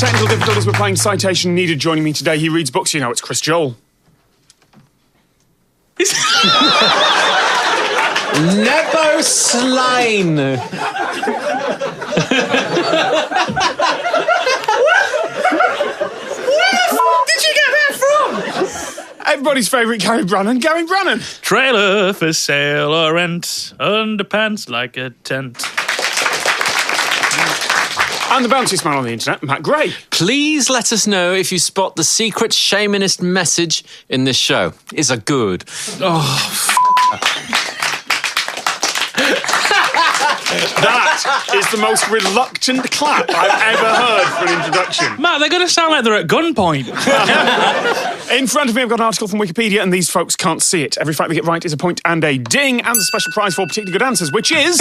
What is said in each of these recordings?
technical difficulties, we're playing Citation Needed. Joining me today, he reads books, you know, it's Chris Joel. Nebo Slime. Everybody's favourite Gary Brannan, Gary Brannan. Trailer for sale or rent, underpants like a tent. And the bounciest man on the internet, Matt Gray. Please let us know if you spot the secret shamanist message in this show. Is a good. That is the most reluctant clap I've ever heard for an introduction. Matt, they're going to sound like they're at gunpoint. In front of me, I've got an article from Wikipedia, and these folks can't see it. Every fact they get right is a point and a ding, and the special prize for particularly good answers, which is...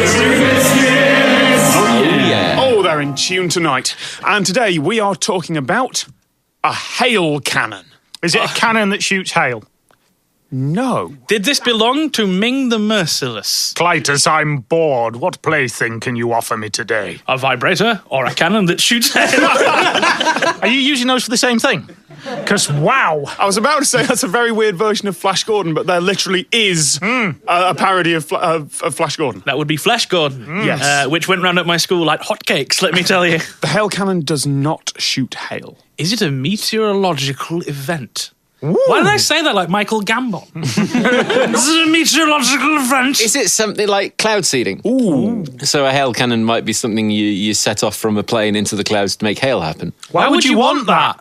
Oh, they're in tune tonight. And today we are talking about a hail cannon. Is it a cannon that shoots hail? No. Did this belong to Ming the Merciless? Clytus, I'm bored. What plaything can you offer me today? A vibrator or a cannon that shoots hail? Are you using those for the same thing? Because, wow. I was about to say that's a very weird version of Flash Gordon, but there literally is a parody of Flash Gordon. That would be Flash Gordon. Yes. Which went round at my school like hotcakes, let me tell you. The hail cannon does not shoot hail. Is it a meteorological event? Ooh. Why did I say that like Michael Gambon? This is a meteorological event. Is it something like cloud seeding? Ooh. So a hail cannon might be something you set off from a plane into the clouds to make hail happen. Why would you want that?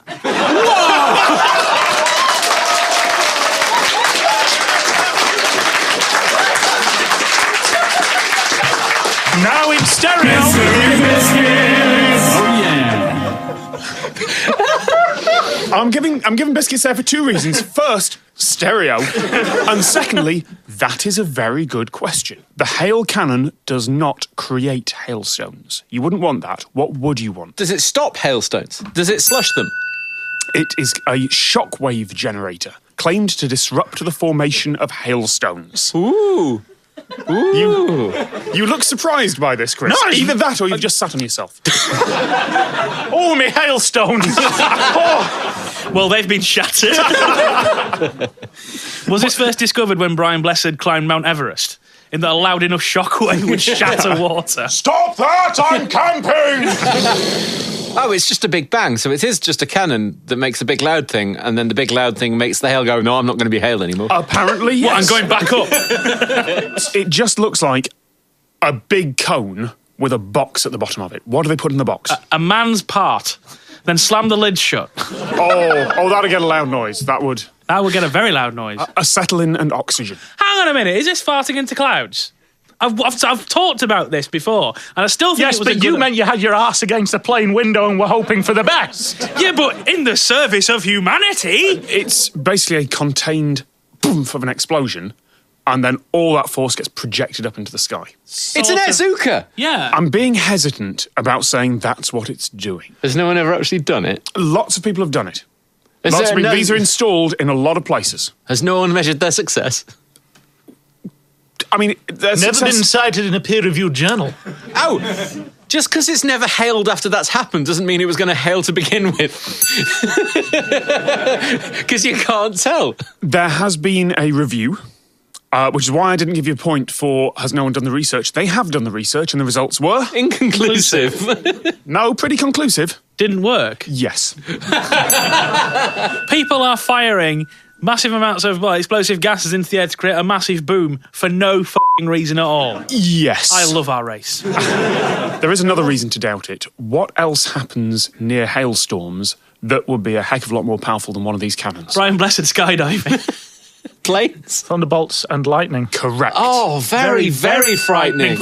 Now in stereo. I'm giving biscuits there for two reasons. First, stereo. And secondly, that is a very good question. The hail cannon does not create hailstones. You wouldn't want that. What would you want? Does it stop hailstones? Does it slush them? It is a shockwave generator claimed to disrupt the formation of hailstones. Ooh. You look surprised by this, Chris. No, either that or you've just sat on yourself. Oh, me hailstones. Well, they've been shattered. Was this first discovered when Brian Blessed climbed Mount Everest? In that a loud enough shockwave would shatter water. Stop that! I'm camping! Oh, it's just a big bang. So it is just a cannon that makes a big loud thing, and then the big loud thing makes the hail go, no, I'm not going to be hail anymore. Apparently, yes. What, I'm going back up? It just looks like a big cone with a box at the bottom of it. What do they put in the box? A man's part. Then slam the lid shut. Oh, that'd get a loud noise. That would get a very loud noise. Acetylene and oxygen. Hang on a minute, is this farting into clouds? I've talked about this before, and I still think Yes, it was but you meant you had your arse against a plane window and were hoping for the best. Yeah, but in the service of humanity. It's basically a contained boom of an explosion, and then all that force gets projected up into the sky. It's an Azuka. Yeah. I'm being hesitant about saying that's what it's doing. Has no one ever actually done it? Lots of people have done it. Has These are installed in a lot of places. Has no one measured their success? I mean, there's Never been cited in a peer-reviewed journal. Oh, just because it's never hailed after that's happened doesn't mean it was going to hail to begin with. Because you can't tell. There has been a review, which is why I didn't give you a point for has no one done the research. They have done the research, and the results were... Inconclusive. No, pretty conclusive. Didn't work. Yes. People are firing massive amounts of explosive gases into the air to create a massive boom for no fucking reason at all. Yes. I love our race. There is another reason to doubt it. What else happens near hailstorms that would be a heck of a lot more powerful than one of these cannons? Brian Blessed skydiving. Planes. Thunderbolts and lightning. Correct. Oh, very, very frightening.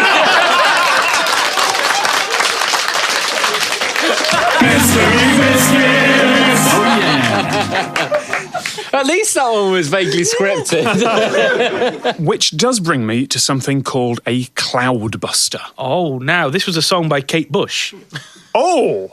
At least that one was vaguely scripted. Which does bring me to something called a cloudbuster. Oh, now, this was a song by Kate Bush. Oh!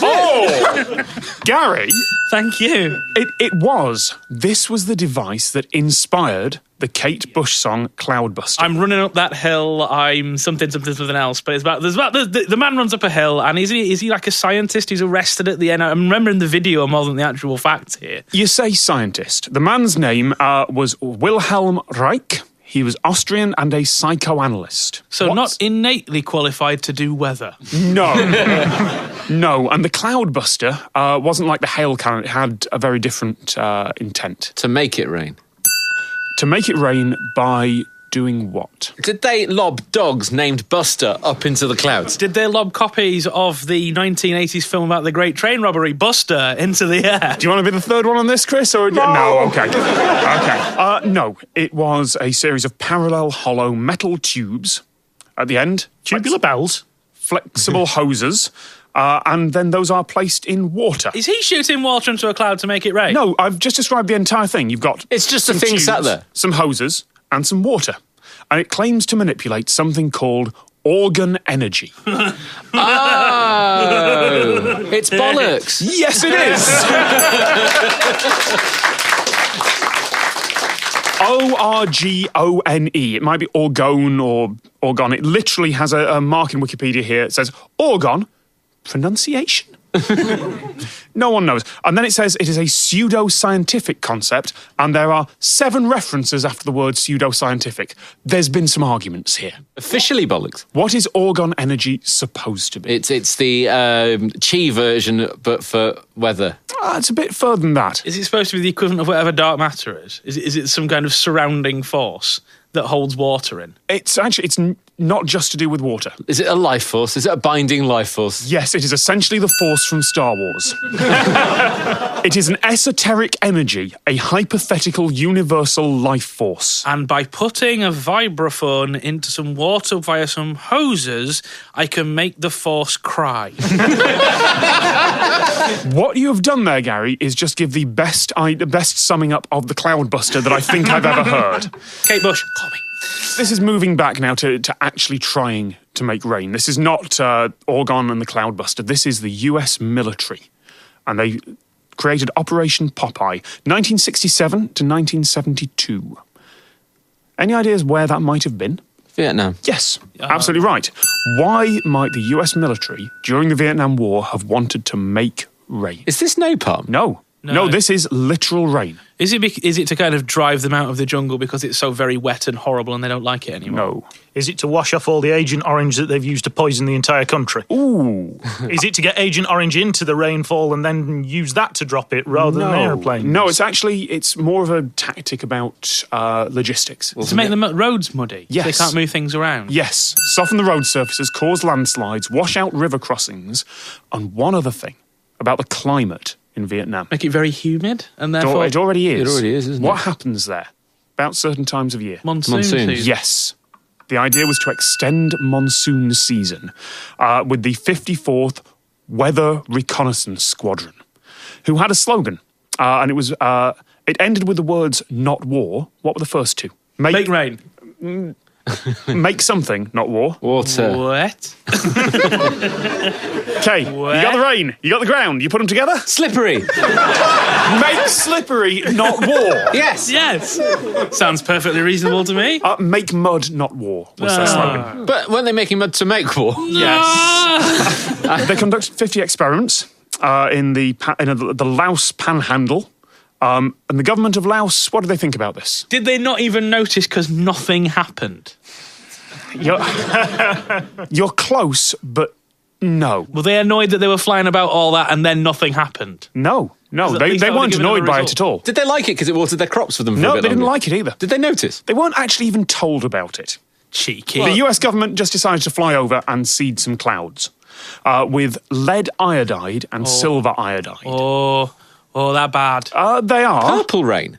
Gary, Thank you. this was the device that inspired the Kate Bush song Cloudbuster. I'm running up that hill. I'm something else. But the man runs up a hill, and is he like a scientist? He's arrested at the end. I'm remembering the video more than the actual facts here. You say scientist. The man's name was Wilhelm Reich. He was Austrian and a psychoanalyst. So not innately qualified to do weather. No. No, and the Cloudbuster wasn't like the hail cannon. It had a very different intent. To make it rain. To make it rain by doing what? Did they lob dogs named Buster up into the clouds? Did they lob copies of the 1980s film about the Great Train Robbery, Buster, into the air? Do you want to be the third one on this, Chris? Or no, okay. No, it was a series of parallel hollow metal tubes at the end. Tubular bells. Flexible hoses. And then those are placed in water. Is he shooting water into a cloud to make it rain? No, I've just described the entire thing. You've got It's just a some thing tubes, sat there. some hoses, and some water. And it claims to manipulate something called organ energy. Oh, it's bollocks. Yes, it is! O-R-G-O-N-E. It might be orgone or orgon. It literally has a mark in Wikipedia here. It says orgon pronunciation. No one knows. And then it says it is a pseudo-scientific concept, and there are 7 references after the word pseudo-scientific. There's been some arguments here. Officially bollocks. What is orgon energy supposed to be? It's the Chi version, but for weather. It's a bit further than that. Is it supposed to be the equivalent of whatever dark matter is? Is it some kind of surrounding force that holds water in? It's not just to do with water. Is it a life force? Is it a binding life force? Yes, it is essentially the Force from Star Wars. It is an esoteric energy, a hypothetical universal life force. And by putting a vibraphone into some water via some hoses, I can make the force cry. What you have done there, Gary, is just give the best summing up of the Cloudbuster that I think I've ever heard. Kate Bush, call me. This is moving back now to actually trying to make rain. This is not Orgon and the Cloudbuster. This is the US military. And they created Operation Popeye, 1967 to 1972. Any ideas where that might have been? Vietnam. Yes, absolutely right. Why might the US military, during the Vietnam War, have wanted to make rain? Is this napalm? No, this is literal rain. Is it to kind of drive them out of the jungle because it's so very wet and horrible and they don't like it anymore? No. Is it to wash off all the Agent Orange that they've used to poison the entire country? Ooh. Is it to get Agent Orange into the rainfall and then use that to drop it rather than airplanes? No, it's more of a tactic about logistics. To make the roads muddy? Yes. So they can't move things around? Yes. Soften the road surfaces, cause landslides, wash out river crossings, and one other thing about the climate in Vietnam. Make it very humid and therefore... It already is. It already is, isn't it? What happens there? About certain times of year. Monsoon Monsoon. season. Yes. The idea was to extend monsoon season with the 54th Weather Reconnaissance Squadron, who had a slogan, and it ended with the words "not war." What were the first two? Make rain. Make something, not war. Water. What? Okay, you got the rain, you got the ground, you put them together? Slippery. Make slippery, not war. Yes. Yes. Sounds perfectly reasonable to me. Make mud, not war, was their slogan. But weren't they making mud to make war? Yes. They conducted 50 experiments in the Laos Panhandle. And the government of Laos, what do they think about this? Did they not even notice because nothing happened? You're close, but no. Were they annoyed that they were flying about all that and then nothing happened? No, At they least that would weren't have given annoyed them a by it result. at all. Did they like it because it watered their crops for them for a No, bit they didn't longer? like it either. Did they notice? They weren't actually even told about it. Cheeky. The US government just decided to fly over and seed some clouds with lead iodide and silver iodide. Oh, that bad. They are. Purple rain.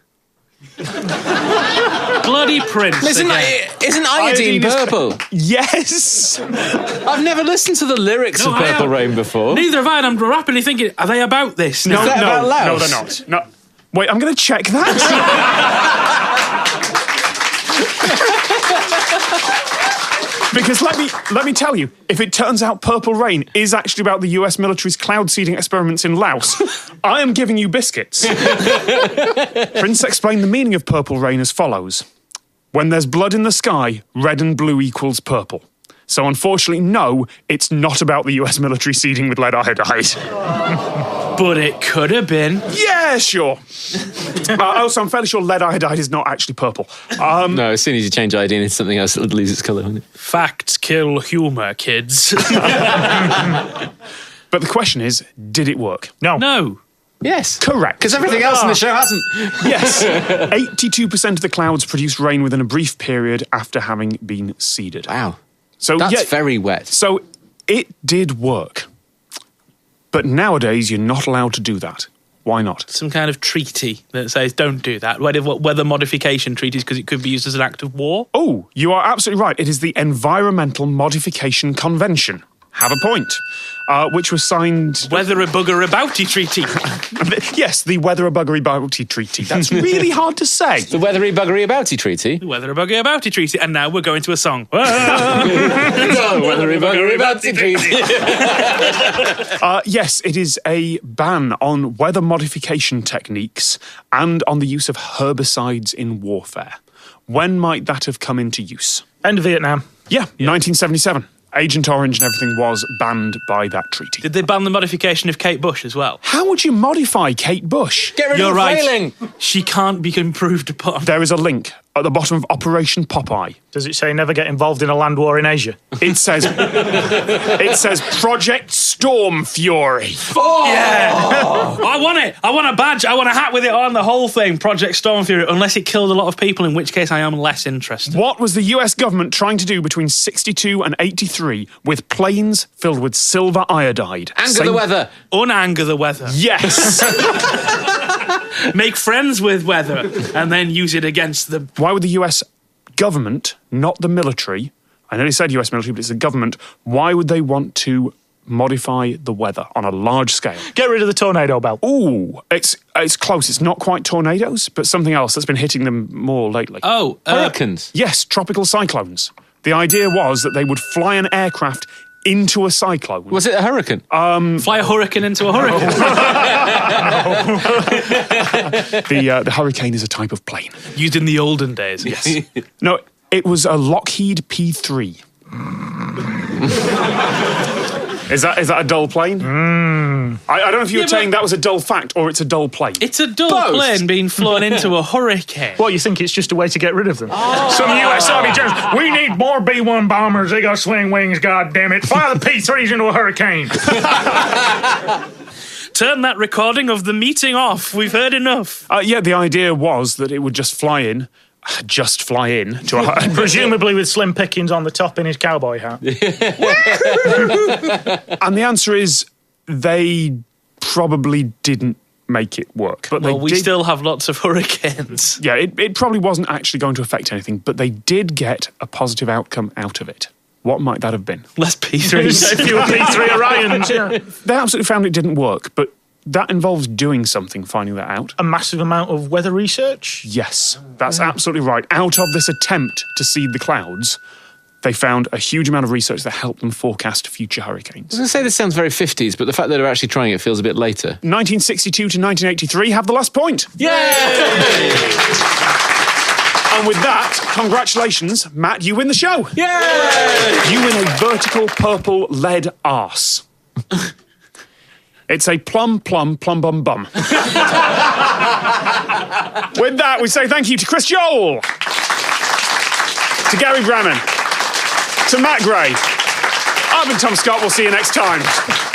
Bloody Prince. Isn't again. iodine Iodine is- purple? Yes! I've never listened to the lyrics of I Purple have. Rain before. Neither have I, and I'm rapidly thinking, are they about this? No, that about Laos? no, they're not. No. Wait, I'm going to check that. Because let me tell you, if it turns out Purple Rain is actually about the US military's cloud seeding experiments in Laos, I am giving you biscuits. Prince explained the meaning of Purple Rain as follows. When there's blood in the sky, red and blue equals purple. So unfortunately, no, it's not about the US military seeding with lead iodide. But it could have been. Yeah, sure. Also, I'm fairly sure lead iodide is not actually purple. No, as soon as you change iodine into something else, it'll lose its colour, won't it? Facts kill humour, kids. But the question is, did it work? No. Yes. Correct. Because everything else in the show hasn't. Yes. 82% of the clouds produced rain within a brief period after having been seeded. Wow. So That's yeah, very wet. So it did work. But nowadays, you're not allowed to do that. Why not? Some kind of treaty that says don't do that. Weather modification treaties because it could be used as an act of war. Oh, you are absolutely right. It is the Environmental Modification Convention. Have a point. Which was signed... Weather a bugger abouty treaty. Yes, the Weather a Buggery Bouty Treaty. That's really hard to say. The Weathery Buggery Abouty Treaty. The Weather a bugger abouty treaty. And now we're going to a song. The Weathery Buggery Abouty Treaty. Yes, it is a ban on weather modification techniques and on the use of herbicides in warfare. When might that have come into use? End of Vietnam. Yeah, 1977. Agent Orange and everything was banned by that treaty. Did they ban the modification of Kate Bush as well? How would you modify Kate Bush? Get rid You're of the right. flailing. She can't be improved upon. There is a link at the bottom of Operation Popeye. Does it say never get involved in a land war in Asia? It says Project Storm Fury. Yeah. I want it. I want a badge. I want a hat with it on, the whole thing. Project Storm Fury, unless it killed a lot of people, in which case I am less interested. What was the US government trying to do between 62 and 83 with planes filled with silver iodide? Anger the weather. Unanger the weather. Yes. Make friends with weather and then use it against them. Why would the US government, not the military, I know they said US military, but it's the government, why would they want to modify the weather on a large scale? Get rid of the tornado belt. Ooh, it's close. It's not quite tornadoes, but something else that's been hitting them more lately. Oh, Hurricanes. Yes, tropical cyclones. The idea was that they would fly an aircraft into a cyclone. Was it a hurricane? fly a hurricane into a hurricane. The hurricane is a type of plane. Used in the olden days. Yes. No, it was a Lockheed P3. Is that a dull plane? I don't know if you were saying that was a dull fact or it's a dull plane. It's a dull Both. plane being flown into a hurricane. What, you think it's just a way to get rid of them? Some US Army generals, we need more B-1 bombers. They got swing wings, goddammit. Fly the P-3s into a hurricane. Turn that recording of the meeting off. We've heard enough. Yeah, the idea was that it would just fly in to a Presumably with slim pickings on the top in his cowboy hat. And the answer is they probably didn't make it work. But Well, they we did, still have lots of hurricanes. Yeah, it probably wasn't actually going to affect anything, but they did get a positive outcome out of it. What might that have been? Less P3s. If you were P-3 Orions, yeah. They absolutely found it didn't work, but that involves doing something, finding that out. A massive amount of weather research. Yes, that's absolutely right. Out of this attempt to seed the clouds, they found a huge amount of research that helped them forecast future hurricanes. I was going to say this sounds very 50s, but the fact that they're actually trying it feels a bit later. 1962 to 1983 have the last point. Yay! And with that, congratulations, Matt, you win the show. Yay! You win a vertical purple lead arse. It's a plum, bum, bum. With that, we say thank you to Chris Joel, to Gary Braman, to Matt Gray. I've been Tom Scott. We'll see you next time.